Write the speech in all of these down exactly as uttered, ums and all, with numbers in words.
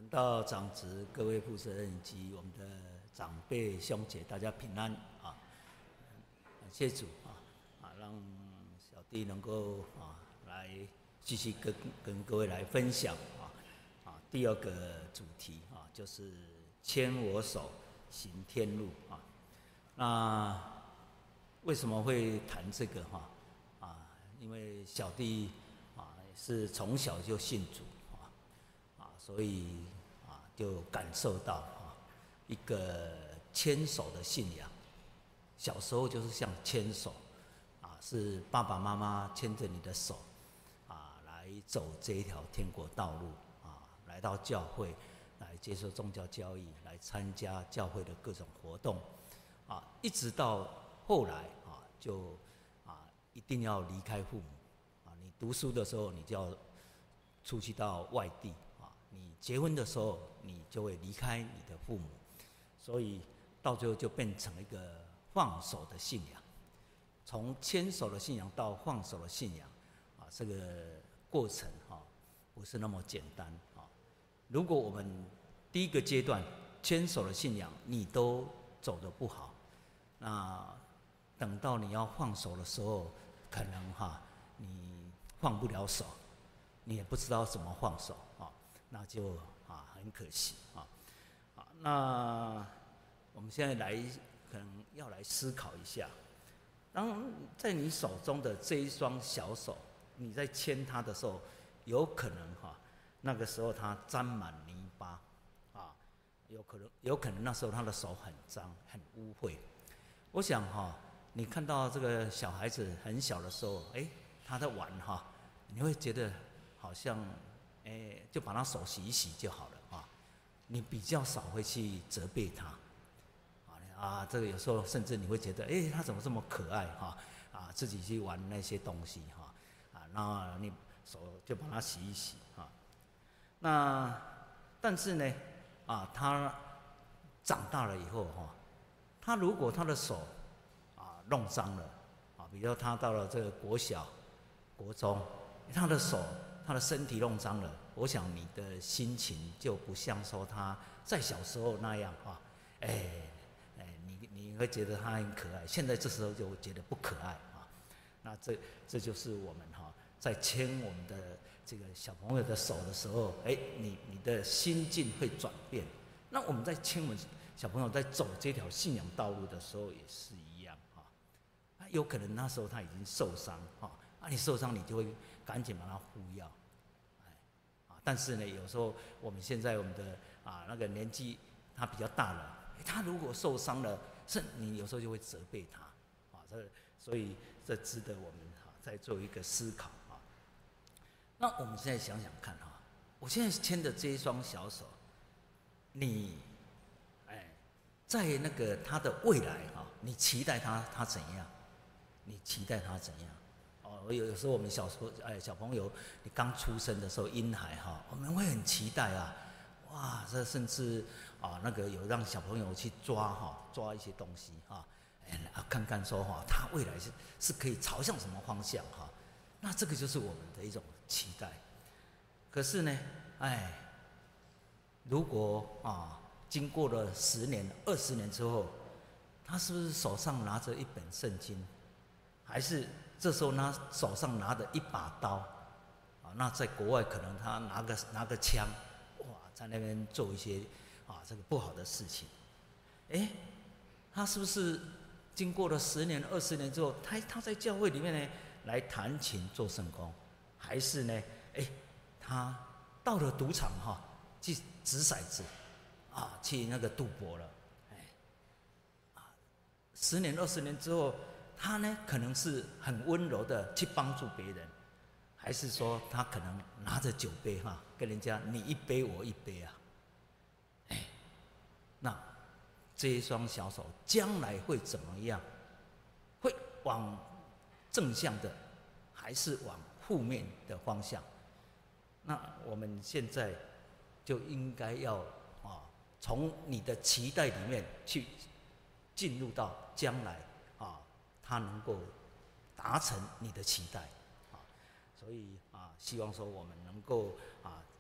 传道长职各位负责人以及我们的长辈兄姐，大家平安啊！感谢主啊啊，让小弟能够啊来继续跟跟各位来分享啊啊第二个主题啊，就是牵我手行天路啊。那为什么会谈这个哈啊？因为小弟啊是从小就信主。啊，所以啊，就感受到啊一个牵手的信仰。小时候就是像牵手，啊，是爸爸妈妈牵着你的手，啊，来走这一条天国道路，啊，来到教会，来接受宗教教育，来参加教会的各种活动，啊，一直到后来啊，就啊一定要离开父母，啊，你读书的时候你就要出去到外地。你结婚的时候，你就会离开你的父母，所以到最后就变成一个放手的信仰。从牵手的信仰到放手的信仰，啊，这个过程哈、啊、不是那么简单啊。如果我们第一个阶段牵手的信仰你都走得不好，那等到你要放手的时候，可能哈、啊、你放不了手，你也不知道怎么放手啊。那就啊很可惜啊，啊，那我们现在来可能要来思考一下，当在你手中的这一双小手，你在牵它的时候，有可能哈、啊，那个时候它沾满泥巴，啊，有可能有可能那时候他的手很脏很污秽。我想哈、啊，你看到这个小孩子很小的时候，哎，他在玩哈、啊，你会觉得好像。哎，就把他手洗一洗就好了啊！你比较少会去责备他，啊啊，这个有时候甚至你会觉得，哎，他怎么这么可爱哈？啊，自己去玩那些东西哈，啊，那你手就把它洗一洗啊。那但是呢，啊，他长大了以后哈，他如果他的手啊弄脏了啊，比如他到了这个国小、国中，他的手。他的身体弄脏了，我想你的心情就不像说他在小时候那样啊，哎哎，你你会觉得他很可爱，现在这时候就觉得不可爱啊。那这这就是我们哈、啊、在牵我们的这个小朋友的手的时候，哎，你你的心境会转变。那我们在牵我们小朋友在走这条信仰道路的时候也是一样啊。啊，有可能那时候他已经受伤哈。啊啊，你受伤，你就会赶紧把他护药，哎，啊，但是呢，有时候我们现在我们的啊那个年纪他比较大了，他如果受伤了，是你有时候就会责备他，啊，这所以这值得我们哈、啊、再做一个思考啊。那我们现在想想看哈、啊，我现在牵的这一双小手，你，哎，在那个他的未来哈、啊，你期待他他怎样？你期待他怎样？哦，有有时候我们小时候，哎，小朋友，你刚出生的时候，婴孩哈，我们会很期待啊，哇，这甚至啊，那个有让小朋友去抓哈，抓一些东西哈，哎，看看说哈，他未来是是可以朝向什么方向哈，那这个就是我们的一种期待。可是呢，哎，如果啊，经过了十年、二十年之后，他是不是手上拿着一本圣经？还是这时候他手上拿着一把刀，啊，那在国外可能他拿个拿个枪，哇，在那边做一些啊这个不好的事情，哎，他是不是经过了十年、二十年之后，他他在教会里面呢来弹琴做圣工，还是呢，哎，他到了赌场哈、啊、去掷骰子，啊，去那个赌博了，哎，啊，十年、二十年之后。他呢，可能是很温柔的去帮助别人，还是说他可能拿着酒杯哈，跟人家你一杯我一杯啊？哎，那这一双小手将来会怎么样？会往正向的，还是往负面的方向？那我们现在就应该要啊，从你的期待里面去进入到将来啊。他能够达成你的期待，啊，所以啊，希望说我们能够啊，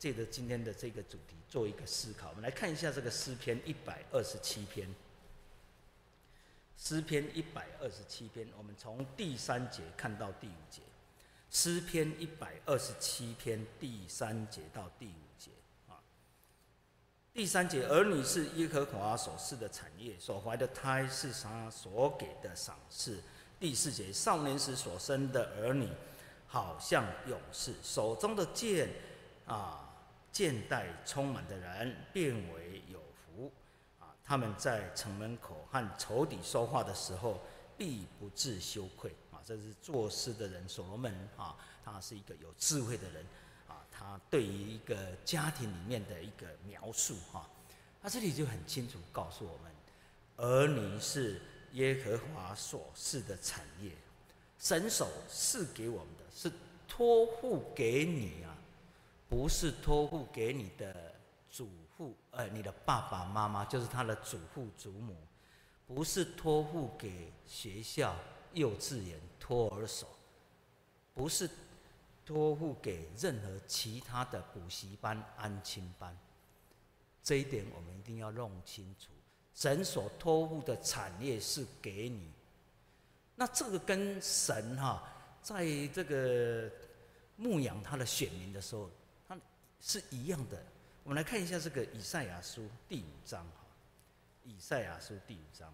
借着今天的这个主题做一个思考。我们来看一下这个诗篇一百二十七篇。诗篇一百二十七篇，我们从第三节看到第五节。诗篇一百二十七篇第三节到第五节啊。第三节，儿女是耶和华所赐的产业，所怀的胎是他所给的赏赐。第四节，少年时所生的儿女，好像勇士，手中的剑啊，剑带充满的人，变为有福。他们在城门口和仇敌说话的时候，必不致羞愧啊！这是作诗的人所罗门啊，他是一个有智慧的人啊。他对于一个家庭里面的一个描述哈，他这里就很清楚告诉我们，儿女是耶和华所赐的产业，神所赐给我们的是托付给你啊，不是托付给你的祖父，呃，你的爸爸妈妈就是他的祖父祖母，不是托付给学校、幼稚园、托儿所，不是托付给任何其他的补习班、安亲班。这一点我们一定要弄清楚。神所托付的产业是给你，那这个跟神哈，在这个牧养他的选民的时候，他是一样的。我们来看一下这个以赛亚书第五章哈，以赛亚书第五章，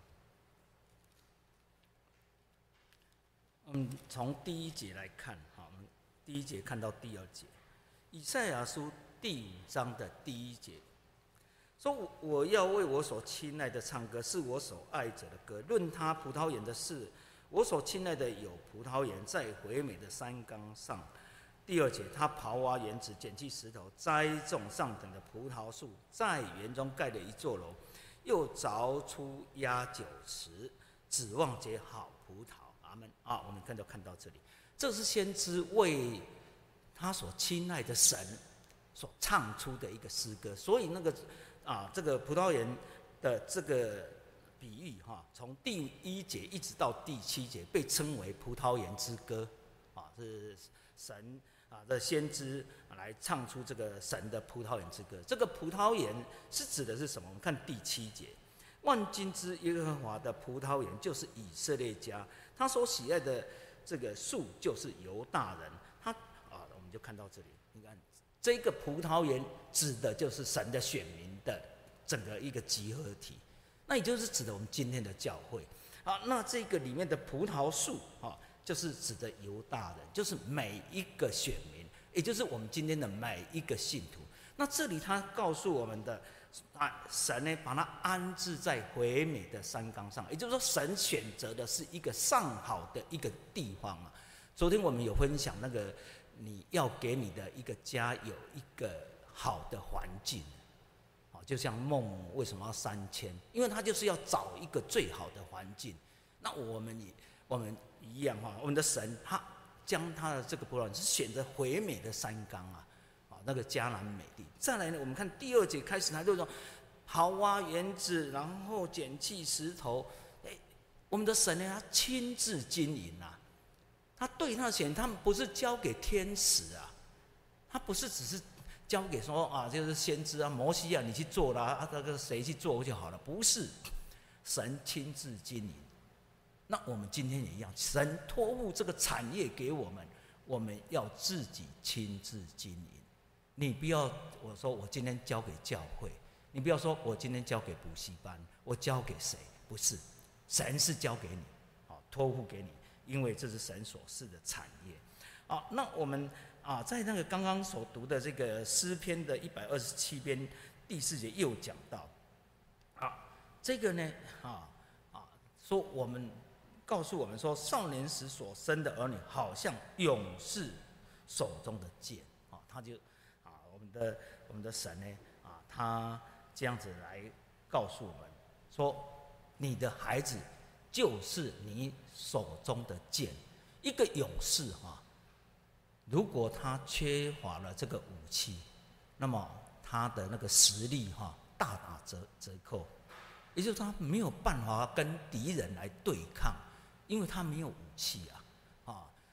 嗯，从第一节来看哈，我们第一节看到第二节，以赛亚书第五章的第一节说：“我要为我所亲爱的唱歌，是我所爱者的歌。论他葡萄园的事，我所亲爱的有葡萄园在回美的山冈上。”第二节，他刨挖园子，捡去石头，栽种上等的葡萄树，在园中盖了一座楼，又凿出压酒池，指望结好葡萄。阿们啊！我们看到看到这里，这是先知为他所亲爱的神所唱出的一个诗歌。所以那个啊，这个葡萄园的这个比喻哈，从第一节一直到第七节，被称为葡萄园之歌啊，是神。啊，这先知来唱出这个神的葡萄园之歌。这个葡萄园是指的是什么？我们看第七节，万军之耶和华的葡萄园就是以色列家，他所喜爱的这个树就是犹大人。他啊，我们就看到这里，你看这个葡萄园指的就是神的选民的整个一个集合体，那也就是指的我们今天的教会。啊，那这个里面的葡萄树啊，就是指的犹大人，就是每一个选民，也就是我们今天的每一个信徒。那这里他告诉我们的，啊，神呢把它安置在回美的山冈上，也就是说，神选择的是一个上好的一个地方啊。昨天我们有分享那个，你要给你的一个家有一个好的环境，啊，就像梦为什么要三千？因为他就是要找一个最好的环境。那我们也我们。一样哈，我们的神他将他的这个葡萄园是选择回美的山冈啊，啊那个迦南美地。再来呢，我们看第二节开始，他就说刨挖园子，然后捡去石头。哎，我们的神呢，他亲自经营啊，他对他的选，他们不是交给天使啊，他不是只是交给说啊，就是先知啊、摩西啊，你去做啦，啊那个谁去做就好了，不是，神亲自经营。那我们今天也一样，神托付这个产业给我们，我们要自己亲自经营。你不要我说我今天交给教会，你不要说我今天交给补习班，我交给谁？不是，神是交给你，好托付给你，因为这是神所赐的产业。好，那我们啊，在那个刚刚所读的这个诗篇的一百二十七篇第四节又讲到，啊，这个呢，啊啊，说我们。告诉我们说，少年时所生的儿女，好像勇士手中的剑啊，他就啊，我们的我们的神呢啊，他这样子来告诉我们说，你的孩子就是你手中的剑。一个勇士哈，如果他缺乏了这个武器，那么他的那个实力哈大打折折扣，也就是他没有办法跟敌人来对抗。因为他没有武器啊，啊，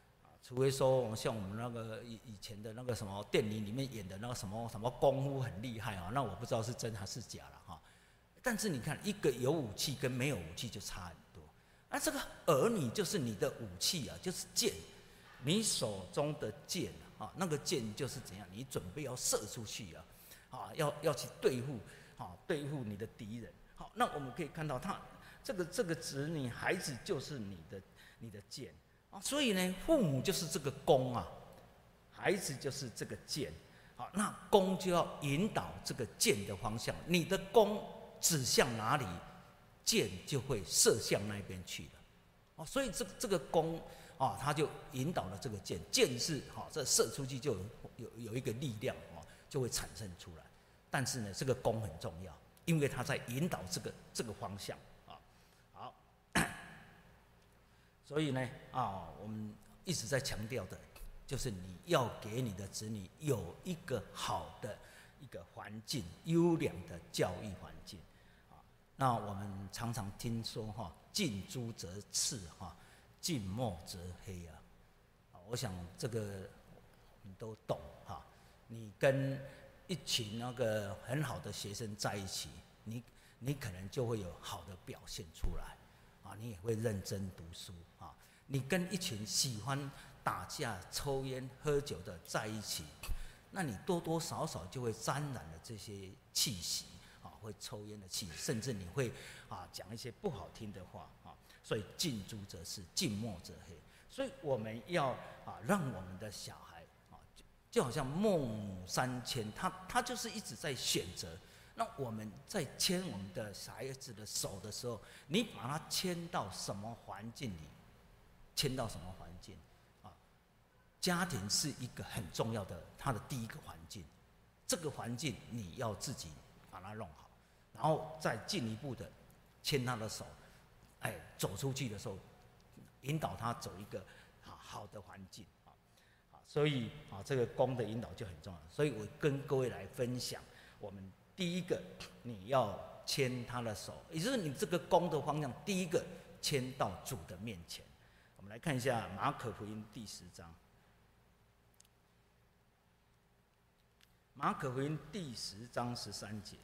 除非说像我们那个以以前的那个什么电影里面演的那个什么什么功夫很厉害啊，那我不知道是真还是假了哈。但是你看，一个有武器跟没有武器就差很多。那这个儿女就是你的武器啊，就是剑，你手中的剑啊，那个剑就是怎样，你准备要射出去啊，啊，要要去对付啊，对付你的敌人。好，那我们可以看到他。这个这个子女孩子就是你的你的剑啊，所以呢，父母就是这个弓啊，孩子就是这个箭，好，那弓就要引导这个箭的方向，你的弓指向哪里，箭就会射向那边去了，哦，所以这这个弓啊，它就引导了这个箭，箭是好，这射出去就有有有一个力量哦，就会产生出来，但是呢，这个弓很重要，因为它在引导这个这个方向。所以呢，啊，我们一直在强调的，就是你要给你的子女有一个好的一个环境，优良的教育环境。啊，那我们常常听说哈，近朱则赤，哈，近墨则黑啊。啊，我想这个你都懂哈。你跟一群那个很好的学生在一起，你你可能就会有好的表现出来。啊，你也会认真读书啊。你跟一群喜欢打架、抽烟、喝酒的在一起，那你多多少少就会沾染了这些气息啊，会抽烟的气息，甚至你会啊讲一些不好听的话啊。所以近朱则赤，近墨则黑。所以我们要啊让我们的小孩啊，就就好像孟母三迁，他他就是一直在选择。那我们在牵我们的小孩子的手的时候，你把他牵到什么环境里？牵到什么环境？啊，家庭是一个很重要的，他的第一个环境。这个环境你要自己把它弄好，然后再进一步的牵他的手，哎，走出去的时候，引导他走一个好好的环境啊。啊，所以啊，这个弓的引导就很重要。所以我跟各位来分享我们。第一个，你要牵他的手，也就是你这个弓的方向，第一个牵到主的面前。我们来看一下马可福音第十章，马可福音第十章十三节，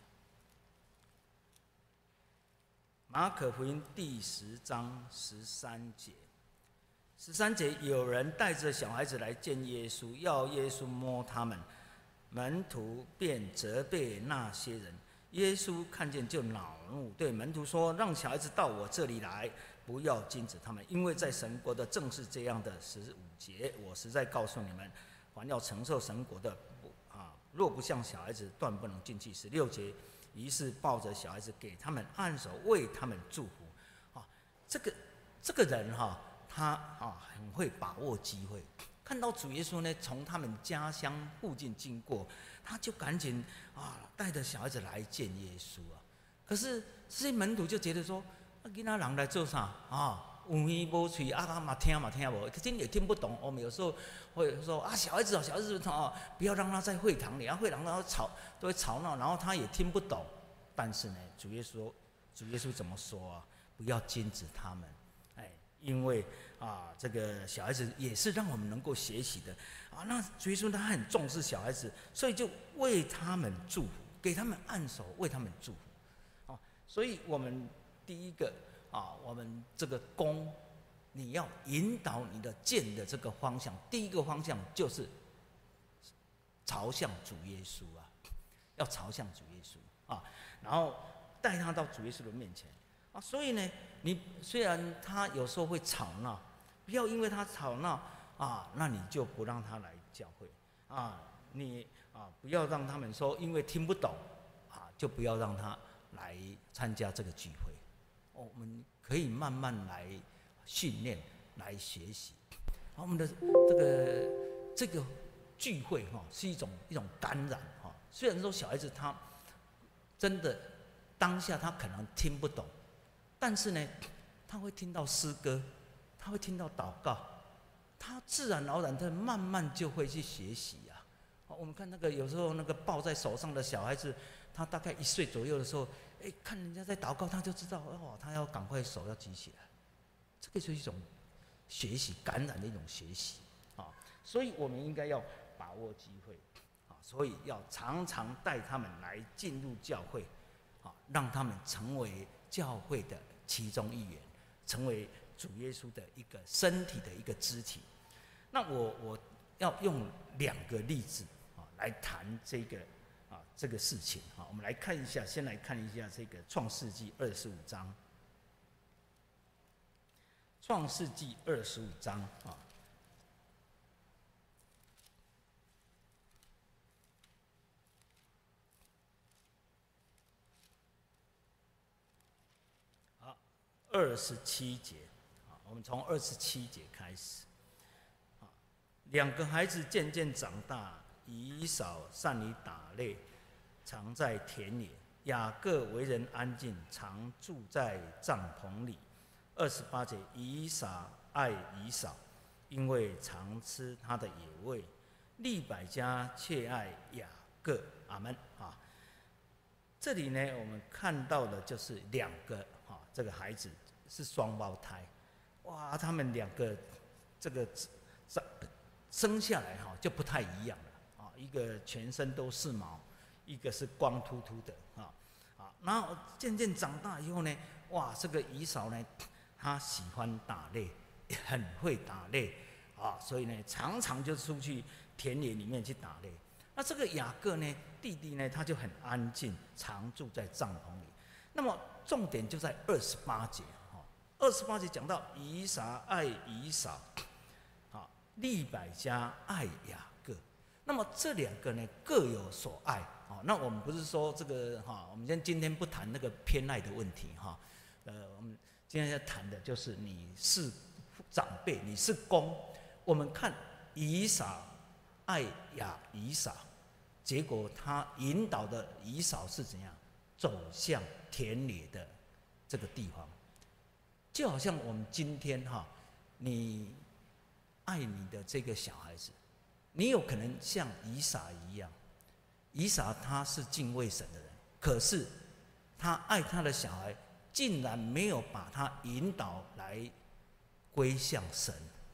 马可福音第十章十三节，十三节有人带着小孩子来见耶稣，要耶稣摸他们。门徒便责备那些人，耶稣看见就恼怒，对门徒说：“让小孩子到我这里来，不要禁止他们，因为在神国的正是这样的。”十五节，我实在告诉你们，凡要承受神国的，啊，若不像小孩子，断不能进去。十六节，于是抱着小孩子给他们按手，为他们祝福。啊，这个这个人哈、啊，他啊很会把握机会。看到主耶稣呢，从他们家乡附近经过，他就赶紧啊带着小孩子来见耶稣啊。可是这些门徒就觉得说，啊，囡仔人来做啥啊？有耳无嘴啊，嘛听嘛听无，可是也听不懂。我们有时候会说啊，小孩子哦，小孩子啊，不要让他在会堂里，啊，会堂他吵都会吵闹，然后他也听不懂。但是呢，主耶稣主耶稣怎么说啊？不要禁止他们，哎，因为。啊，这个小孩子也是让我们能够学习的啊。那主耶稣他很重视小孩子，所以就为他们祝福，给他们按手，为他们祝福。啊，所以我们第一个啊，我们这个弓，你要引导你的箭的这个方向，第一个方向就是朝向主耶稣啊，要朝向主耶稣啊，然后带他到主耶稣的面前啊。所以呢，你虽然他有时候会吵闹。不要因为他吵闹啊，那你就不让他来教会啊。你啊，不要让他们说因为听不懂啊，就不要让他来参加这个聚会。哦，我们可以慢慢来训练，来学习。我们的这个这个聚会哈、哦，是一种一种感染哈、哦。虽然说小孩子他真的当下他可能听不懂，但是呢，他会听到诗歌。他会听到祷告，他自然而然的慢慢就会去学习啊。我们看那个有时候那个抱在手上的小孩子，他大概一岁左右的时候，哎，看人家在祷告，他就知道哦，他要赶快手要举起来。这个就是一种学习感染的一种学习所以我们应该要把握机会，啊，所以要常常带他们来进入教会，啊，让他们成为教会的其中一员，成为主耶稣的一个身体的一个肢体。那我我要用两个例子啊来谈这个啊这个事情啊，我们来看一下，先来看一下这个创世纪二十五章。创世纪二十五章啊。好，二十七节啊，我们从二十七节开始。啊，两个孩子渐渐长大，以扫善于打猎，常在田野；雅各为人安静，常住在帐篷里。二十八节，以撒爱以扫，因为常吃他的野味；利百加却爱雅各。阿们啊！这里呢，我们看到的就是两个啊，这个孩子是双胞胎，哇，他们两个这个生下来哈就不太一样了啊，一个全身都是毛，一个是光秃秃的啊啊，然后渐渐长大以后呢，哇，这个以扫呢，他喜欢打猎，很会打猎啊，所以呢，常常就出去田野里面去打猎。那这个雅各呢，弟弟呢，他就很安静，常住在帐篷里。那么重点就在二十八节，哈，二十八节讲到以撒爱以扫，啊，利百加爱雅各。那么这两个呢，各有所爱。啊，那我们不是说这个哈，我们今今天不谈那个偏爱的问题哈，呃，我们今天要谈的就是你是长辈，你是公，我们看以扫爱雅以扫，结果他引导的以扫是怎样走向田野的这个地方，就好像我们今天哈，你爱你的这个小孩子，你有可能像以撒一样，以撒他是敬畏神的人，可是他爱他的小孩，竟然没有把他引导来归向神，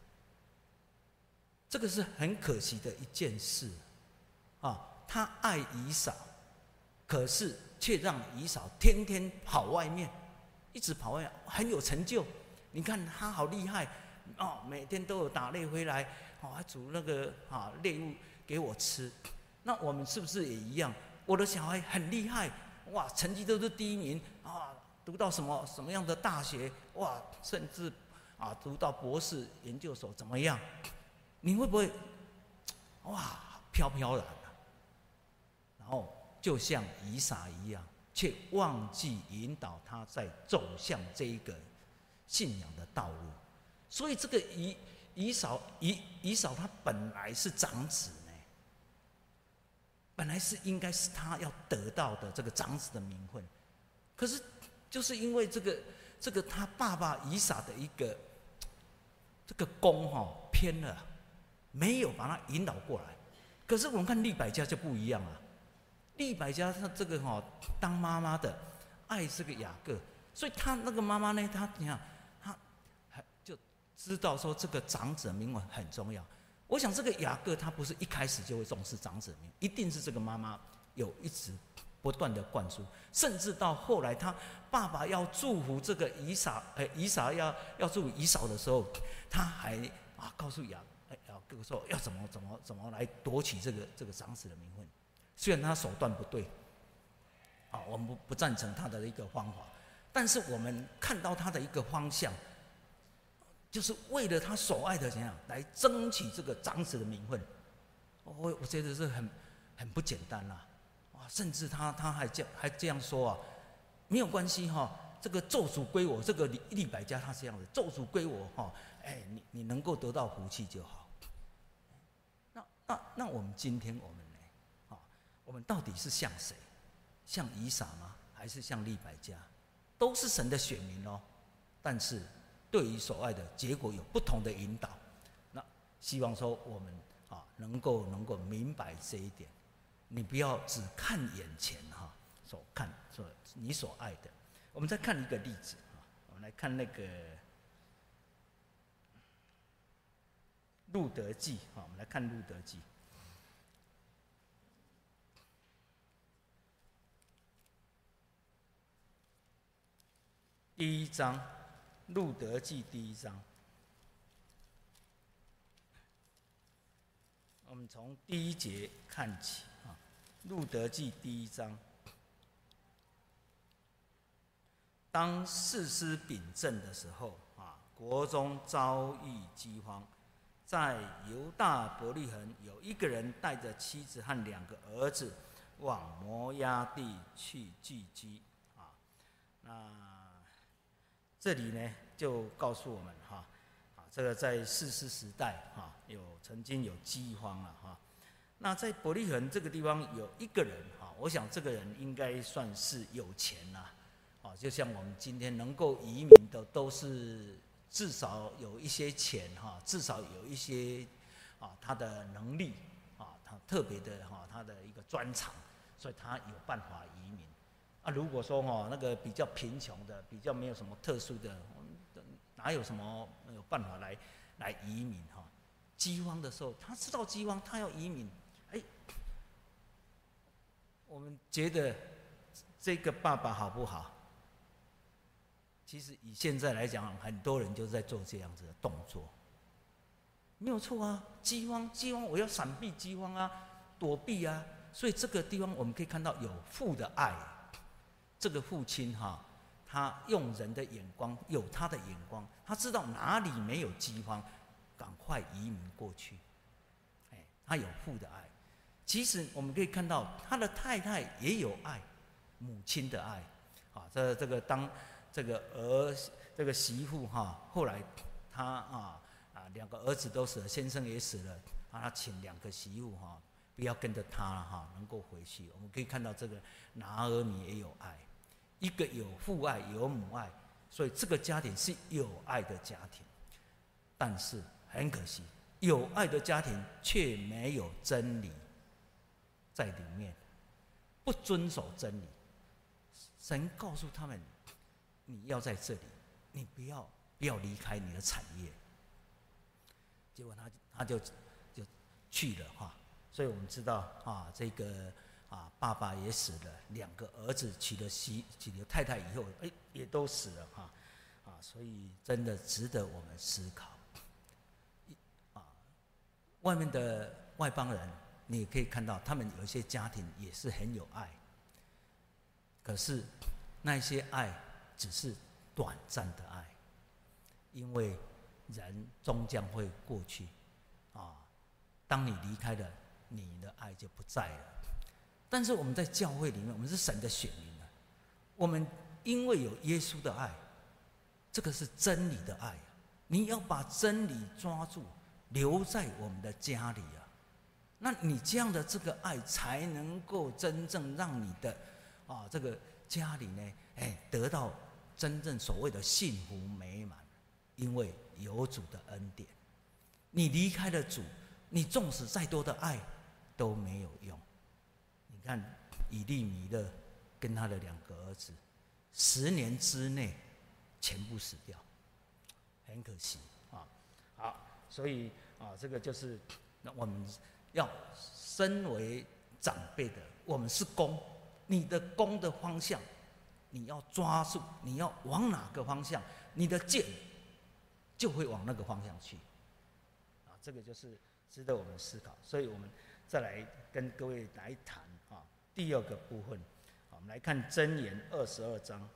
这个是很可惜的一件事啊！他爱以扫，可是却让以扫天天跑外面，一直跑外面，很有成就。你看他好厉害哦，每天都有打猎回来，哦，还煮那个啊猎物给我吃。那我们是不是也一样？我的小孩很厉害，哇，成绩都是第一名啊，读到什么什么样的大学，哇，甚至啊读到博士研究所怎么样？你会不会哇飘飘然啊？然后就像以撒一样，却忘记引导他在走向这一个信仰的道路。所以这个以以扫以以扫他本来是长子呢，本来是应该是他要得到的这个长子的名分，可是就是因为这个这个他爸爸以撒的一个这个功哈偏了，没有把他引导过来。可是我们看利百加就不一样了，利百加他这个哈当妈妈的爱这个雅各，所以他那个妈妈呢，他你看他就知道说这个长子的名分很重要。我想这个雅各他不是一开始就会重视长子的名，一定是这个妈妈有一直不断的灌输，甚至到后来他爸爸要祝福这个以撒，哎，以撒要要祝福以扫的时候，他还啊告诉雅雅各说要怎么怎么怎么来夺取这个这个长子的名分。虽然他手段不对，啊，我们不不赞成他的一个方法，但是我们看到他的一个方向。就是为了他所爱的怎样来争取这个长子的名分，我我觉得是很很不简单啦，哇！甚至他他还这样还这样说啊，没有关系哈，这个咒诅归我，这个利百加他是这样子，咒诅归我哈，哎，你你能够得到福气就好。那那那我们今天我们呢，啊，我们到底是像谁？像以撒吗？还是像利百加？都是神的选民哦，但是。对于所爱的结果有不同的引导，那希望说我们啊能够能够明白这一点，你不要只看眼前哈所看所你所爱的。我们再看一个例子啊，我们来看那个路德记啊，我们来看路德记第一章，路德记第一章，我们从第一节看起啊，路德记第一章。当士师秉政的时候啊，国中遭遇饥荒，在犹大伯利恒有一个人带着妻子和两个儿子往摩押地去聚居啊。那这里呢就告诉我们哈，啊，这个在士师时代哈，有曾经有饥荒了哈。那在伯利恒这个地方有一个人哈，我想这个人应该算是有钱啦。就像我们今天能够移民的，都是至少有一些钱哈，至少有一些啊他的能力啊，他特别的哈，他的一个专长，所以他有办法移民。啊，如果说哈那个比较贫穷的，比较没有什么特殊的，哪有什么有办法来来移民哈？饥荒的时候，他知道饥荒，他要移民，哎，我们觉得这个爸爸好不好？其实以现在来讲，很多人就在做这样子的动作，没有错啊。饥荒，饥荒，我要闪避饥荒啊，躲避啊。所以这个地方我们可以看到有父的爱，这个父亲哈，他用人的眼光，有他的眼光，他知道哪里没有饥荒，赶快移民过去。哎，他有父的爱。其实我们可以看到他的太太也有爱，母亲的爱。啊，这这个当。这个儿这个媳妇哈，后来他啊啊两个儿子都死了，先生也死了，啊，他请两个媳妇哈，不要跟着他哈，能够回去。我们可以看到这个拿俄米也有爱，一个有父爱有母爱，所以这个家庭是有爱的家庭。但是很可惜，有爱的家庭却没有真理在里面，不遵守真理。神告诉他们。你要在这里，你不要不要离开你的产业。结果他他就就去了哈，所以我们知道啊，这个啊爸爸也死了，两个儿子娶了媳娶了太太以后，哎也都死了哈，啊，所以真的值得我们思考。啊，外面的外邦人，你也可以看到，他们有一些家庭也是很有爱，可是那些爱。只是短暂的爱，因为人终将会过去，啊，当你离开了，你的爱就不在了。但是我们在教会里面，我们是神的选民啊，我们因为有耶稣的爱，这个是真理的爱，你要把真理抓住，留在我们的家里啊，那你这样的这个爱，才能够真正让你的啊这个家里呢，哎得到。真正所谓的幸福美满，因为有主的恩典。你离开了主，你纵使再多的爱都没有用。你看以利米勒跟他的两个儿子，十年之内全部死掉，很可惜啊。好，所以啊，这个就是那我们要身为长辈的，我们是弓，你的弓的方向。你要抓住，你要往哪个方向，你的箭就会往那个方向去。啊，这个就是值得我们思考。所以我们再来跟各位来谈啊，第二个部分，我们来看箴言二十二章。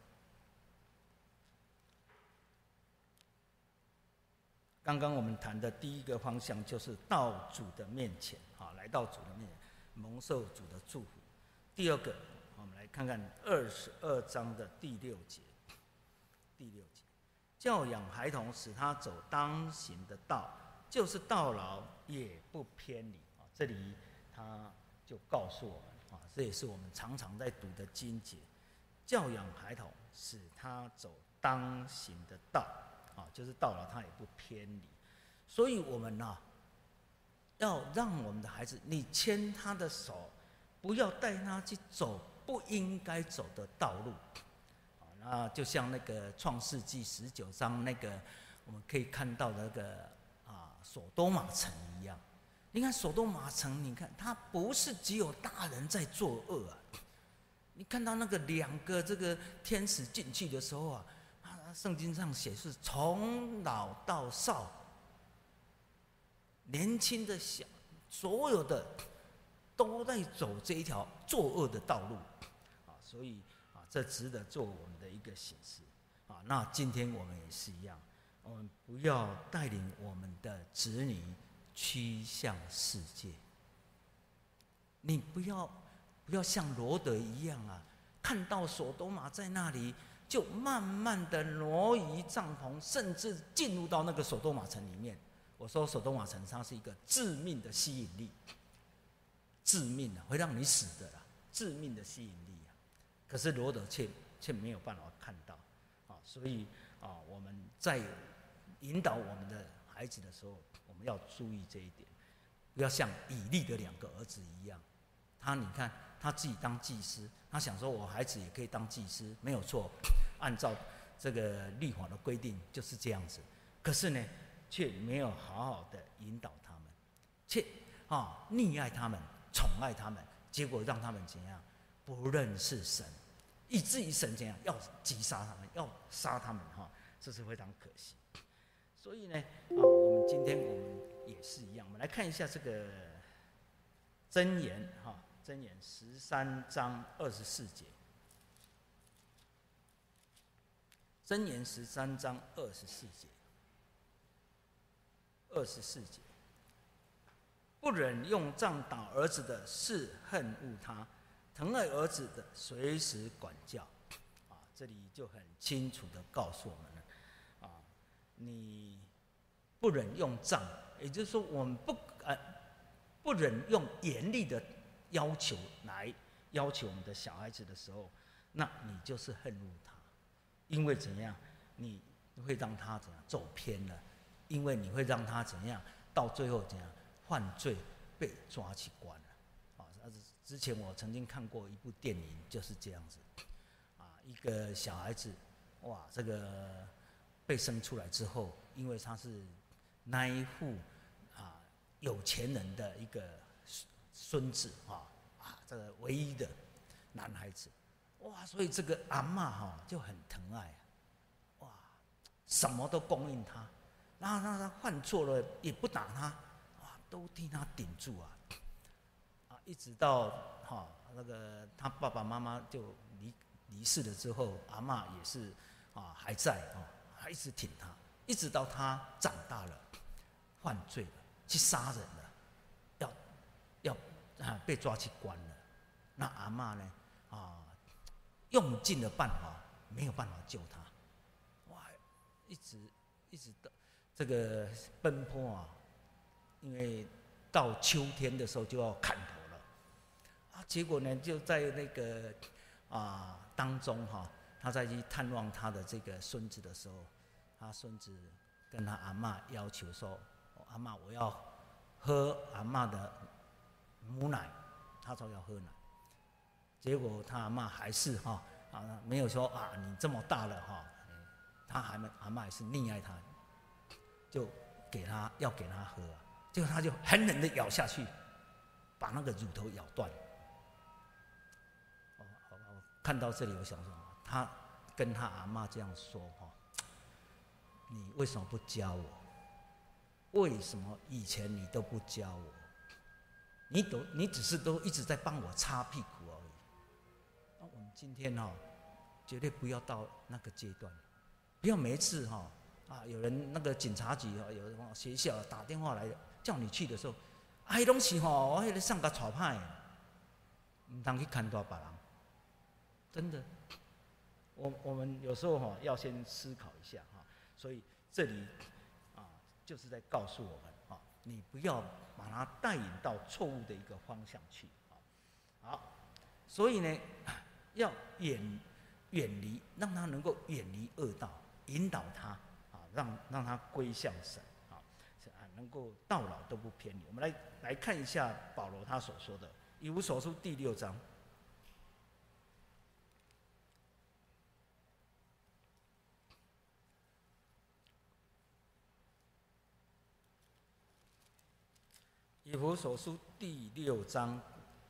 刚刚我们谈的第一个方向就是到主的面前，啊，来到主的面前，蒙受主的祝福。第二个。我们来看看二十二章的第六节。第六节，教养孩童，使他走当行的道，就是到老也不偏离。啊，这里他就告诉我们啊，这也是我们常常在读的经节。教养孩童，使他走当行的道，啊，就是到老他也不偏离。所以我们呢、啊，要让我们的孩子，你牵他的手，不要带他去走不应该走的道路，那就像那个创世纪十九章那个，我们可以看到的那个啊索多玛城一样。你看索多玛城，你看它不是只有大人在作恶啊。你看到那个两个这个天使进去的时候啊，圣经上写是从老到少，年轻的小，所有的都在走这一条作恶的道路啊，所以啊，这值得做我们的一个显示啊。那今天我们也是一样，我们不要带领我们的子女趋向世界，你不要不要像罗德一样啊，看到索多玛在那里，就慢慢的挪移帐篷，甚至进入到那个索多玛城里面。我说索多玛城它是一个致命的吸引力，致命的会让你死的啦，致命的吸引力啊。可是罗德却却没有办法看到啊，所以啊，我们在引导我们的孩子的时候，我们要注意这一点，不要像以利的两个儿子一样。他你看他自己当祭司，他想说我孩子也可以当祭司，没有错，按照这个律法的规定就是这样子。可是呢，却没有好好的引导他们，却啊溺爱他们，宠爱他们，结果让他们怎样不认识神，以至于神怎样要击杀他们，要杀他们哈，这是非常可惜。所以呢，啊，我们今天我们也是一样，我们来看一下这个箴言哈。箴言十三章二十四节，箴言十三章二十四节，二十四节，不忍用杖打儿子的是恨恶他，疼爱儿子的随时管教。啊，这里就很清楚的告诉我们了，啊，你不忍用杖，也就是说，我们不呃不忍用严厉的要求来要求我们的小孩子的时候，那你就是恨恶他，因为怎样，你会让他怎样走偏了，因为你会让他怎样到最后怎样犯罪被抓去关了。啊，之前我曾经看过一部电影，就是这样子，啊，一个小孩子，哇，这个被生出来之后，因为他是那一户啊有钱人的一个孙子啊啊，这个唯一的男孩子，哇，所以这个阿嬷哈就很疼爱，哇，什么都供应他，然后让他犯错了也不打他，哇，都替他顶住啊，啊，一直到哈那个他爸爸妈妈就离离世了之后，阿嬷也是啊还在啊，还一直挺他，一直到他长大了，犯罪了，去杀人了，要要啊被抓去关了，那阿嬷呢啊用尽了办法，没有办法救他，哇，一直一直到这个奔波啊，因为到秋天的时候就要砍头了，啊，结果呢就在那个啊当中哈、啊，他在去探望他的这个孙子的时候，他孙子跟他阿嬷要求说，哦、阿嬷我要喝阿嬷的母奶，他说要喝奶，结果他阿嬷还是哈啊没有说啊你这么大了哈，他还没阿嬷还是溺爱他，就给他要给他喝啊，结果他就狠狠的咬下去，把那个乳头咬断。哦，好吧，我看到这里我想说，他跟他阿嬷这样说哈，你为什么不教我？为什么以前你都不教我？你都你只是都一直在帮我擦屁股而已。那我们今天哦，绝对不要到那个阶段，不要每一次哈啊，有人那个警察局啊，有人学校打电话来叫你去的时候，啊，迄拢是吼，我迄个上个炒派，唔当去看多别人，真的。我我们有时候哈要先思考一下哈，所以这里啊就是在告诉我们啊，你不要把它带引到错误的一个方向去啊。好，所以呢，要远远离，让他能够远离恶道，引导他啊，让让他归向神啊，能够到老都不偏离。我们来来看一下保罗他所说的《以弗所书》第六章。 以弗所书第六章，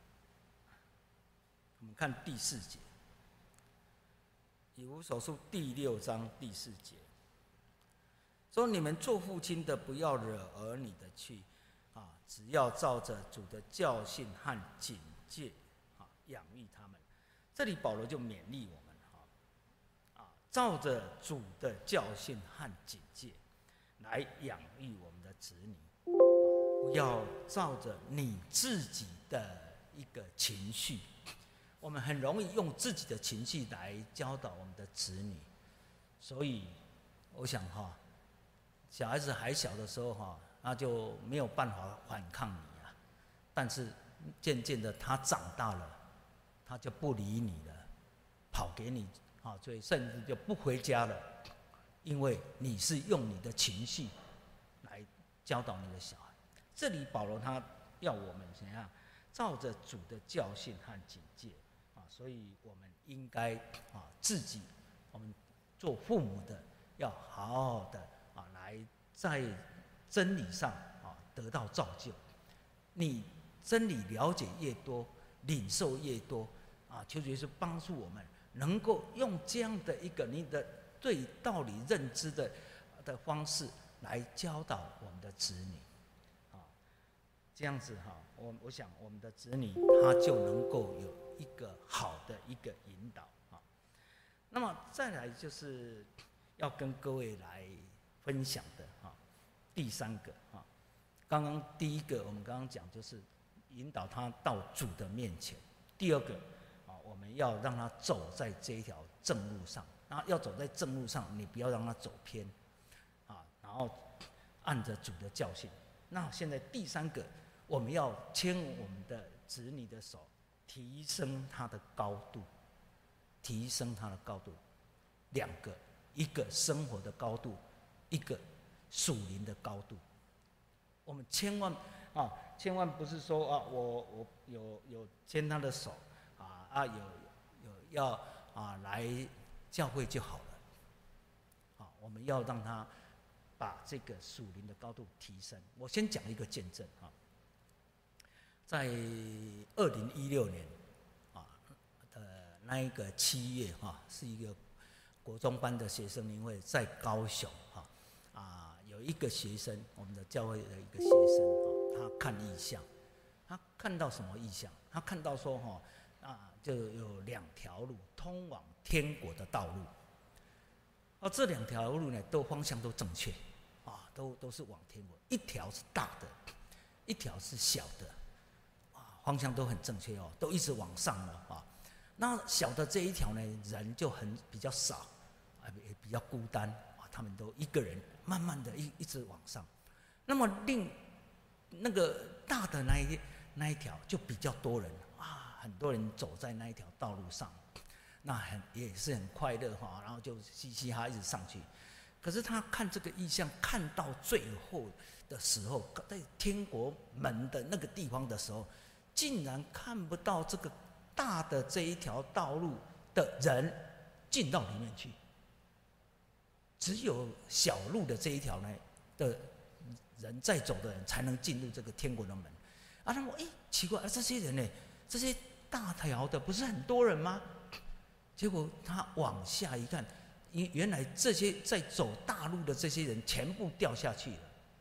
我们看第四节。以弗所书第六章第四节说：“你们做父亲的，不要惹儿女的去，啊，只要照着主的教训和警戒，啊，养育他们。”这里保罗就勉励我们，哈，啊，照着主的教训和警戒来养育我们的子女。不要照着你自己的一个情绪，我们很容易用自己的情绪来教导我们的子女，所以我想哈，小孩子还小的时候哈，那就没有办法反抗你啊。但是渐渐的他长大了，他就不理你了，跑给你啊，所以甚至就不回家了，因为你是用你的情绪来教导你的小孩。这里保罗他要我们怎样，照着主的教训和警戒啊，所以我们应该啊自己，我们做父母的要好好的啊来在真理上啊得到造就。你真理了解越多，领受越多啊，求主耶稣帮助我们能够用这样的一个你的对道理认知的的方式来教导我们的子女。这样子哈，我我想我们的子女他就能够有一个好的一个引导啊。那么再来就是要跟各位来分享的哈，第三个哈，刚刚第一个我们刚刚讲就是引导他到主的面前，第二个啊，我们要让他走在这一条正路上，那要走在正路上，你不要让他走偏啊，然后按着主的教训。那现在第三个，我们要牵我们的子女的手，提升他的高度，提升他的高度。两个，一个生活的高度，一个属灵的高度。我们千万啊，千万不是说啊，我我有有牵他的手啊啊，有有要啊来教会就好了。啊，我们要让他把这个属灵的高度提升。我先讲一个见证啊，在二零一六年啊的那一个七月哈、啊，是一个国中班的学生营会，在高雄哈啊，有一个学生，我们的教会的一个学生哈、啊，他看异象，他看到什么异象？他看到说哈啊，就有两条路通往天国的道路，而、啊、这两条路呢，都方向都正确。啊，都都是往天国，一条是大的，一条是小的，啊，方向都很正确哦，都一直往上了啊。那小的这一条呢，人就很比较少，啊，也比较孤单啊，他们都一个人慢慢的一一直往上。那么另那个大的那一那一条就比较多人啊，很多人走在那一条道路上，那很也是很快乐哈，然后就嘻嘻哈一直上去。可是他看这个异象，看到最后的时候，在天国门的那个地方的时候，竟然看不到这个大的这一条道路的人进到里面去，只有小路的这一条呢的人在走的人才能进入这个天国的门。啊，那么哎，奇怪，啊，这些人呢，这些大条的不是很多人吗？结果他往下一看。因原来这些在走大路的这些人全部掉下去了。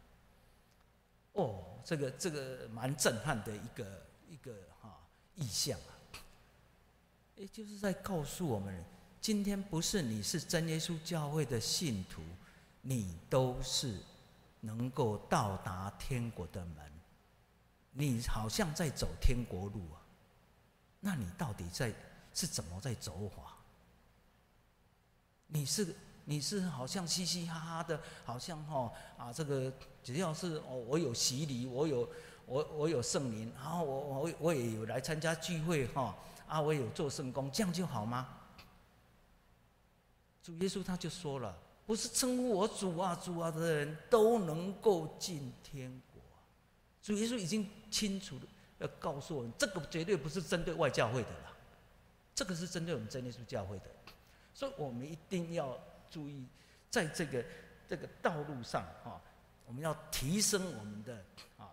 哦，这个这个蛮震撼的一个一个哈意象啊，也就是在告诉我们，今天不是你是真耶稣教会的信徒，你都是能够到达天国的门。你好像在走天国路啊，那你到底在是怎么在走法？你是你是好像嘻嘻哈哈的，好像哈啊这个只要是哦我有洗礼，我有我我有圣灵，然后我我我也有来参加聚会哈啊，我也有做圣工，这样就好吗？主耶稣他就说了，不是称呼我主啊主啊的人都能够进天国。主耶稣已经清楚的要告诉我们，这个绝对不是针对外教会的啦，这个是针对我们真耶稣教会的。所以我们一定要注意，在这个这个道路上啊，我们要提升我们的啊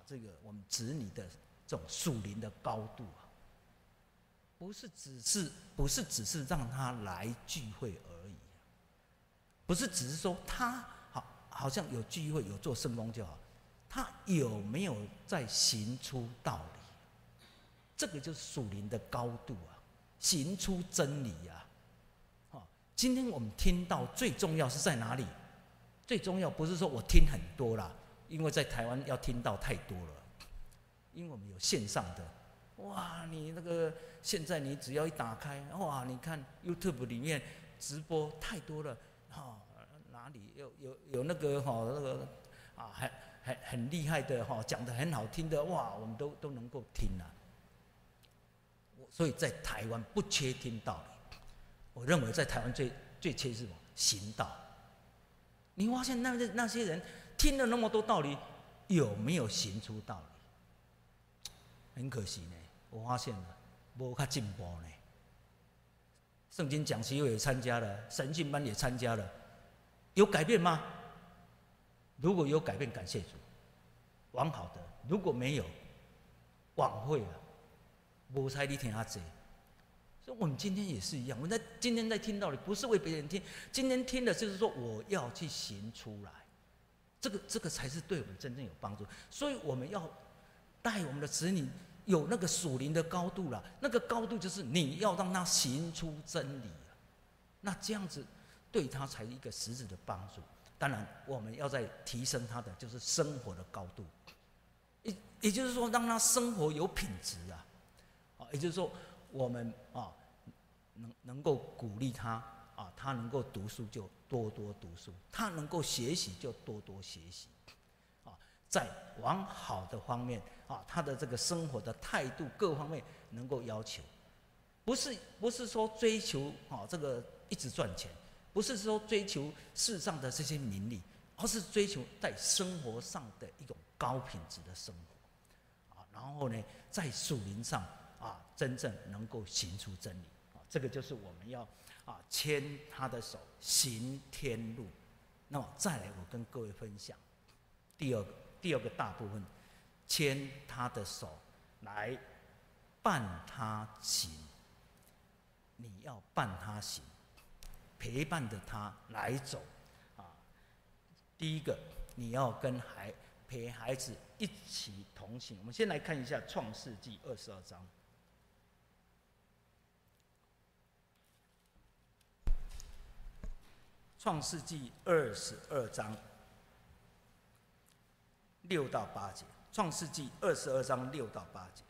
这个我们子女的这种属灵的高度啊，不是只是不是只是让他来聚会而已，不是只是说他好好像有聚会有做圣工就好，他有没有在行出道理？这个就是属灵的高度啊，行出真理啊！好，今天我们听到最重要是在哪里？最重要不是说我听很多啦，因为在台湾要听到太多了，因为我们有线上的，哇，你那个现在你只要一打开，哇，你看 YouTube 里面直播太多了，哈，哪里有有有那个哈那个啊，很很很厉害的哈，讲得很好听的，哇，我们都都能够听啊。所以在台湾不缺听道理，我认为在台湾最最缺是什么？行道。你发现那那些人听了那么多道理，有没有行出道理？很可惜呢，我发现了，没较进步呢。圣经讲习会也参加了，神训班也参加了，有改变吗？如果有改变，感谢主，往好的；如果没有，枉费了。无猜你听下济，所以我们今天也是一样。我们在今天在听道理，不是为别人听，今天听的就是说我要去行出来，这个这个才是对我们真正有帮助。所以我们要带我们的子女有那个属灵的高度了，那个高度就是你要让他行出真理了，那这样子对他才是一个实质的帮助。当然，我们要在提升他的就是生活的高度，也也就是说让他生活有品质啊。也就是说，我们啊能能够鼓励他啊，他能够读书就多多读书，他能够学习就多多学习，啊，在往好的方面啊，他的这个生活的态度各方面能够要求，不是不是说追求啊这个一直赚钱，不是说追求世上的这些名利，而是追求在生活上的一种高品质的生活，啊，然后呢，在属灵上。啊，真正能够行出真理，啊，这个就是我们要啊牵他的手行天路。那么再来，我跟各位分享第二个第二个大部分，牵他的手来伴他行。你要伴他行，陪伴着他来走啊。第一个，你要跟孩陪孩子一起同行。我们先来看一下《创世纪》二十二章。创世纪二十二章六到八节，创世纪二十二章六到八节。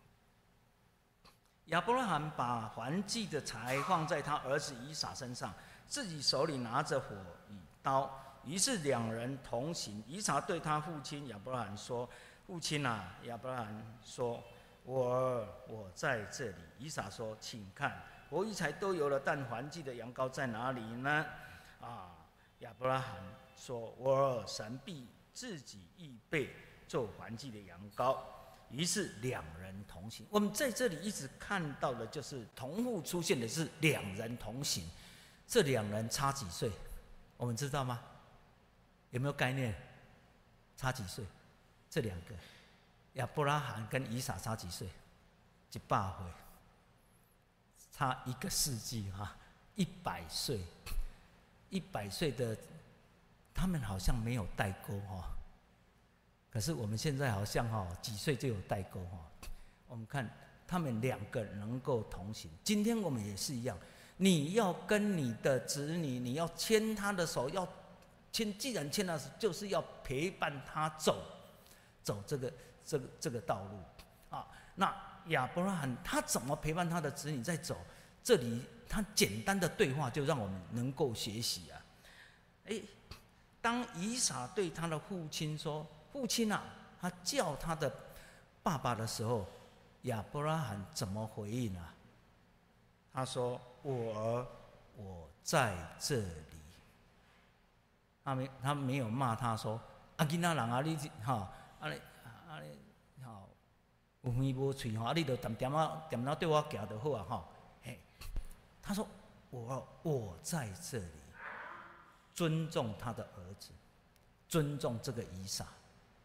亚伯拉罕把燔祭的柴放在他儿子以撒身上，自己手里拿着火与刀，于是两人同行。以撒对他父亲亚伯拉罕说：“父亲啊！”亚伯拉罕说：“我儿，我在这里。”以撒说：“请看，火与柴都有了，但燔祭的羊羔在哪里呢？”啊，亚伯拉罕说：“我儿，神必自己预备做燔祭的羊羔。”于是两人同行。我们在这里一直看到的就是同父出现的是两人同行。这两人差几岁？我们知道吗？有没有概念？差几岁？这两个，亚伯拉罕跟以撒差几岁？一百岁，差一个世纪哈，一百岁。一百岁的，他们好像没有代沟哈。可是我们现在好像哈几岁就有代沟哈。我们看他们两个能够同行，今天我们也是一样。你要跟你的子女，你要牵他的手，要牵，既然牵他的手，就是要陪伴他走，走这个这个这个道路啊。那亚伯拉罕他怎么陪伴他的子女在走？这里他简单的对话就让我们能够学习啊。哎，当以撒对他的父亲说：“父亲啊！”他叫他的爸爸的时候，亚伯拉罕怎么回应啊？他说：“我儿，我在这里。”他没他没有骂他说：“啊，囡仔人啊，你哈啊你啊你好有耳无嘴哈，啊你就点点啊点点对我行就好啊哈。”嘿，他说：“我我在这里。”尊重他的儿子，尊重这个以撒。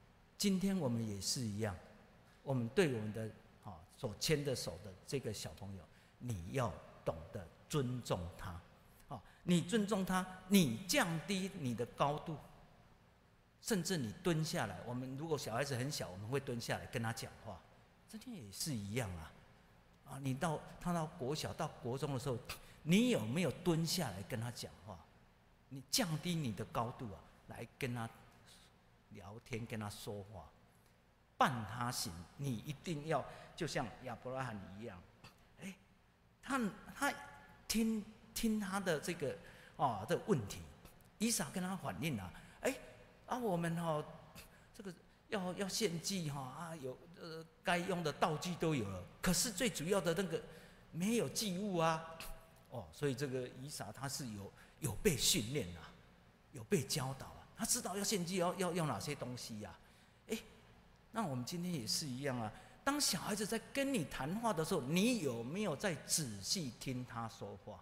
今天我们也是一样，我们对我们的啊所牵的手的这个小朋友，你要懂得尊重他，啊，你尊重他，你降低你的高度，甚至你蹲下来。我们如果小孩子很小，我们会蹲下来跟他讲话，今天也是一样啊。啊，你到他到国小到国中的时候，你有没有蹲下来跟他讲话？你降低你的高度啊，来跟他聊天，跟他说话，伴他行。你一定要就像亚伯拉罕一样，哎，他他听听他的这个啊的问题，以撒跟他反映啊，哎啊我们哈、哦、这个要要献祭哈啊有呃该用的道具都有了，可是最主要的那个没有祭物啊，哦，所以这个以撒他是有有被训练啊，有被教导啊，他知道要献祭要要用哪些东西呀、啊，哎，那我们今天也是一样啊。当小孩子在跟你谈话的时候，你有没有在仔细听他说话？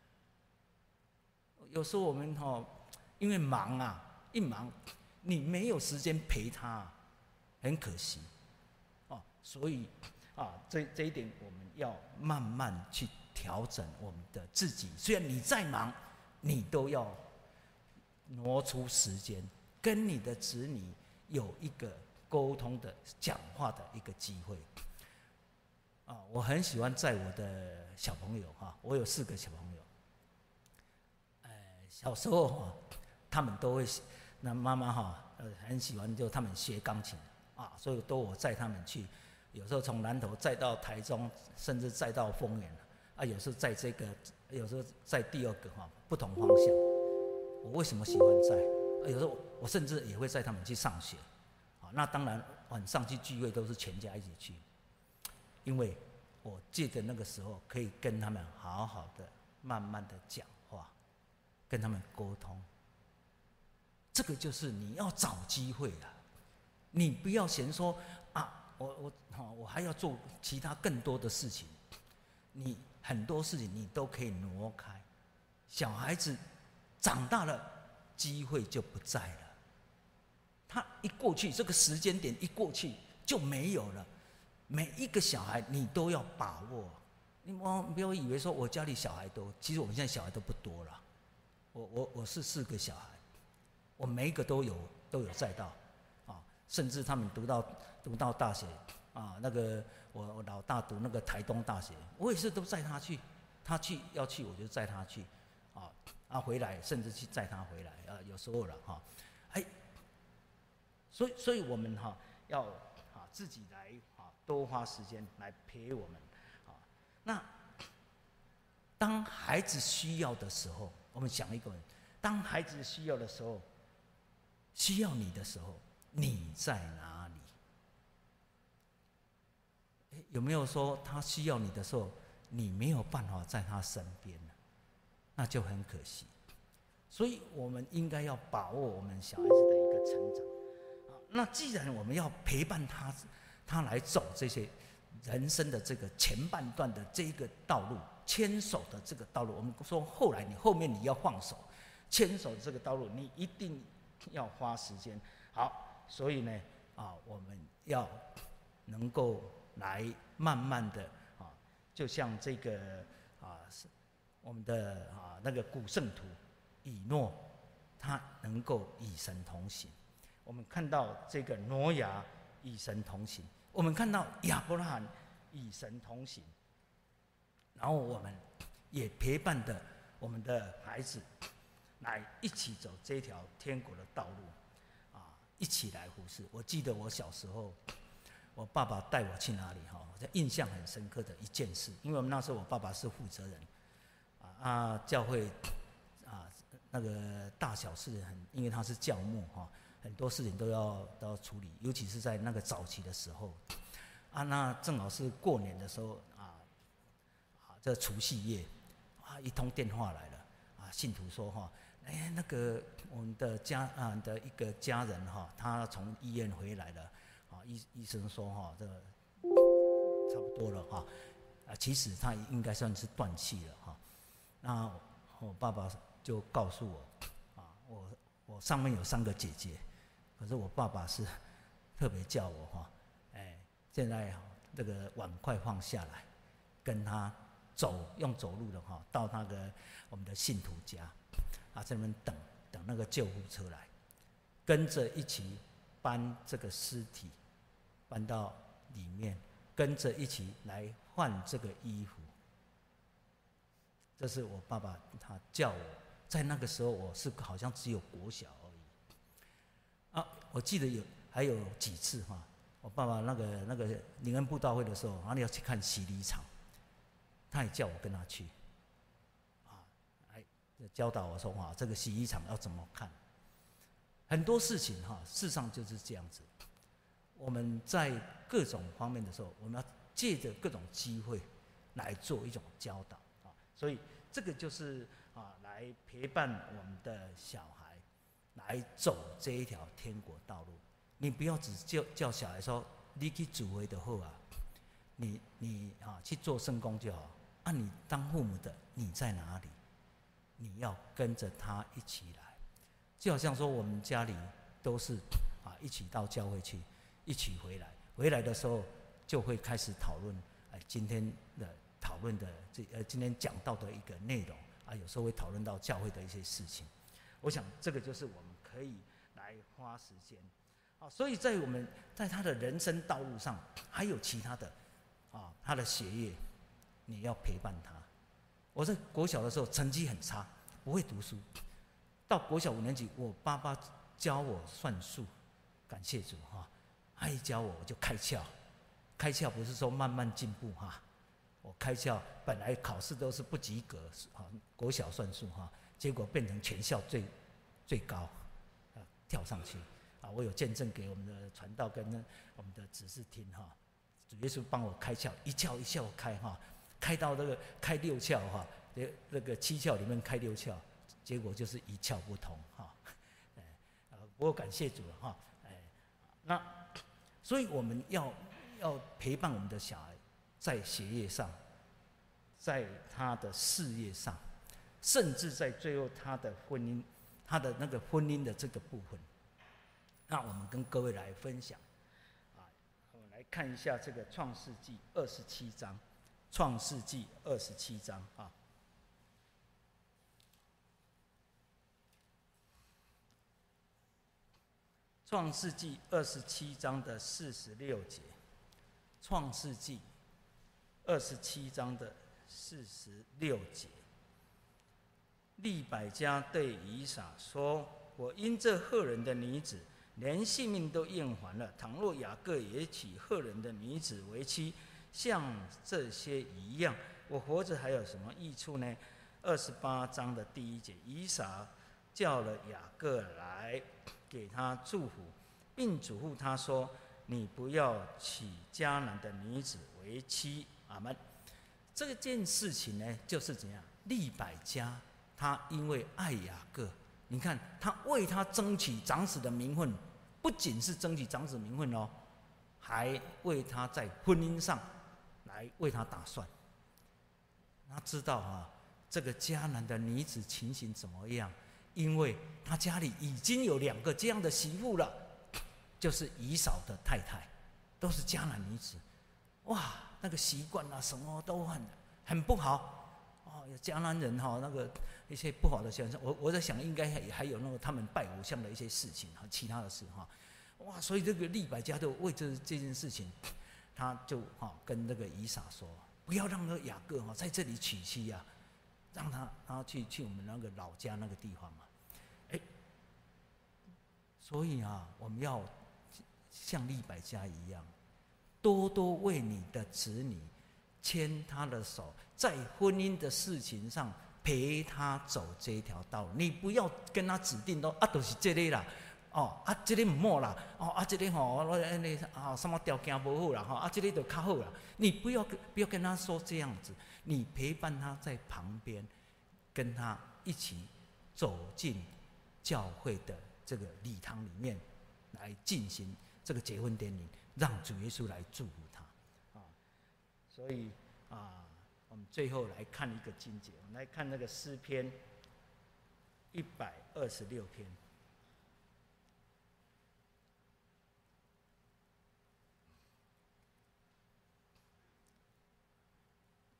有时候我们哈、哦，因为忙啊，一忙，你没有时间陪他、啊，很可惜，哦，所以啊，这这一点我们要慢慢去调整我们的自己。虽然你再忙，你都要挪出时间，跟你的子女有一个沟通的、讲话的一个机会。啊，我很喜欢载我的小朋友哈，我有四个小朋友。呃，小时候哈，他们都会，那妈妈哈，呃，很喜欢就他们学钢琴啊，所以都我载他们去，有时候从南投载到台中，甚至载到丰原啊，有时候载这个，有时候载第二个哈，不同方向。我为什么喜欢载？有时候我甚至也会载他们去上学。那当然，晚上去聚会都是全家一起去，因为我记得那个时候可以跟他们好好的、慢慢的讲话，跟他们沟通。这个就是你要找机会了，你不要嫌说啊，我我好，我还要做其他更多的事情。你很多事情你都可以挪开，小孩子长大了，机会就不在了。他一过去，这个时间点一过去就没有了。每一个小孩你都要把握，你不要以为说我家里小孩多，其实我们现在小孩都不多了。我我我是四个小孩，我每一个都有都有载到，啊，甚至他们读到读到大学啊，那个我我老大读那个台东大学，我也是都载他去，他去要去我就载他去，啊啊回来甚至去载他回来啊，有时候了哈，哎。所以，所以我们哈、啊、要啊自己来啊多花时间来陪我们啊。那当孩子需要的时候，我们想一个人，当孩子需要的时候，需要你的时候，你在哪里？有没有说他需要你的时候，你没有办法在他身边呢？那就很可惜。所以我们应该要把握我们小孩子的一个成长。那既然我们要陪伴他，他来走这些人生的这个前半段的这个道路，牵手的这个道路，我们说后来你后面你要放手，牵手的这个道路，你一定要花时间。好，所以呢，啊，我们要能够来慢慢的啊，就像这个啊，我们的啊那个古圣徒以诺，他能够与神同行。我们看到这个挪亚与神同行，我们看到亚伯拉罕与神同行，然后我们也陪伴的我们的孩子来一起走这条天国的道路，啊，一起来服侍。我记得我小时候，我爸爸带我去哪里哈，印象很深刻的一件事，因为我们那时候我爸爸是负责人，啊啊教会啊那个大小事很，因为他是教牧哈。很多事情都要都要处理，尤其是在那个早期的时候，啊，那正好是过年的时候啊，啊，这除夕夜，啊，一通电话来了，啊，信徒说哈，哎，那个我们的家啊的一个家人哈，他从医院回来了，啊，医医生说哈，这个差不多了哈，啊，其实他应该算是断气了哈，那我爸爸就告诉我，啊，我我上面有三个姐姐。可是我爸爸是特别叫我哈，哎，现在这个碗筷放下来，跟他走，用走路的哈，到那个我们的信徒家，啊，在那边等等那个救护车来，跟着一起搬这个尸体，搬到里面，跟着一起来换这个衣服。这是我爸爸他叫我，在那个时候我是好像只有国小而已。啊，我记得有还有几次哈，我爸爸那个那个灵恩布道会的时候，然后要去看洗礼场，他也叫我跟他去，啊，来教导我说啊，这个洗礼场要怎么看。很多事情哈，事实上就是这样子。我们在各种方面的时候，我们要借着各种机会来做一种教导啊，所以这个就是啊，来陪伴我们的小孩来走这一条天国道路。你不要只叫叫小孩说你去主会就好啊，你你啊去做圣工就好啊。你当父母的你在哪里？你要跟着他一起来。就好像说我们家里都是啊一起到教会去，一起回来，回来的时候就会开始讨论哎今天的讨论的这呃今天讲到的一个内容啊，有时候会讨论到教会的一些事情。我想这个就是我们可以来花时间啊，所以在我们在他的人生道路上，还有其他的啊，他的学业你要陪伴他。我在国小的时候成绩很差，不会读书。到国小五年级，我爸爸教我算术，感谢主哈！他一教我，我就开窍。开窍不是说慢慢进步哈，我开窍本来考试都是不及格哈，国小算术哈，结果变成全校最最高，啊，跳上去啊！我有见证给我们的传道跟我们的执事听哈，主耶稣帮我开窍，一窍一窍开哈，开到那个开六窍哈，那那个七窍里面开六窍。结果就是一窍不通哈，哎，不过感谢主了哈，哎，那所以我们要要陪伴我们的小孩，在学业上，在他的事业上，甚至在最后他的婚姻，他的那个婚姻的这个部分，那我们跟各位来分享，啊，我们来看一下这个创世纪二十七章，创世纪二十七章啊。创世纪二十七章的四十六节，创世纪二十七章的四十六节，利百加对以撒说：“我因这赫人的女子，连性命都厌烦了。倘若雅各也娶赫人的女子为妻，像这些一样，我活着还有什么益处呢？”二十八章的第一节，以撒叫了雅各来，给他祝福，并嘱咐他说：“你不要娶迦南的女子为妻。”阿们。这件事情呢，就是怎样？利百加他因为爱雅各，你看他为他争取长子的名分，不仅是争取长子名分哦，还为他在婚姻上来为他打算。他知道啊，这个迦南的女子情形怎么样？因为他家里已经有两个这样的媳妇了，就是以扫的太太，都是迦南女子。哇，那个习惯啊，什么都很很不好哦。迦南人哈、哦，那个一些不好的现象，我我在想，应该还还有那个他们拜偶像的一些事情和其他的事哈、哦。哇，所以这个利百加就为这这件事情，他就哈、哦、跟那个以扫说，不要让那个雅各哈、哦、在这里娶妻啊，让他然后去去我们那个老家那个地方嘛。哎，所以啊，我们要像利百加一样，多多为你的子女牵他的手，在婚姻的事情上陪他走这一条道路。你不要跟他指定说啊，都是这个啦，哦啊，这个唔好啦，哦啊，这个吼，我你啊什么条件不好啦，哈啊，这个就较好啦。你不要不要跟他说这样子，你陪伴他在旁边，跟他一起走进教会的这个礼堂里面来进行这个结婚典礼，让主耶稣来祝福他啊。所以啊，我们最后来看一个经节，我们来看那个诗篇一百二十六篇。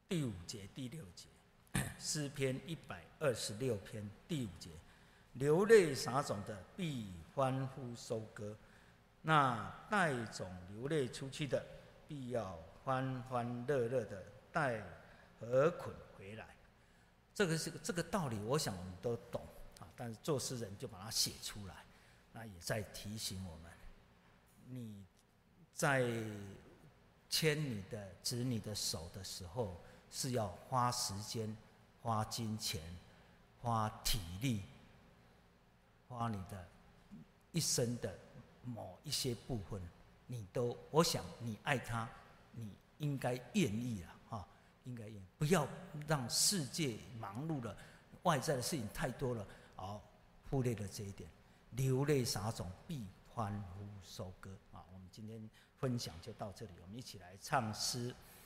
第五节、第六节，诗篇一百二十六篇第五节，流泪撒种的必欢呼收割，那带种流泪出去的，必要欢欢乐乐的带禾捆回来。这个是这个道理，我想我们都懂啊。但是作诗人就把它写出来，那也在提醒我们：你在牵你的子女的手的时候，是要花时间、花金钱、花体力、花你的一生的某一些部分，你都，我想你爱他，你应该愿意啊，哈，应该愿意，不要让世界忙碌了，外在的事情太多了，而忽略了这一点。流泪撒种，必欢呼收割啊！我们今天分享就到这里，我们一起来唱诗。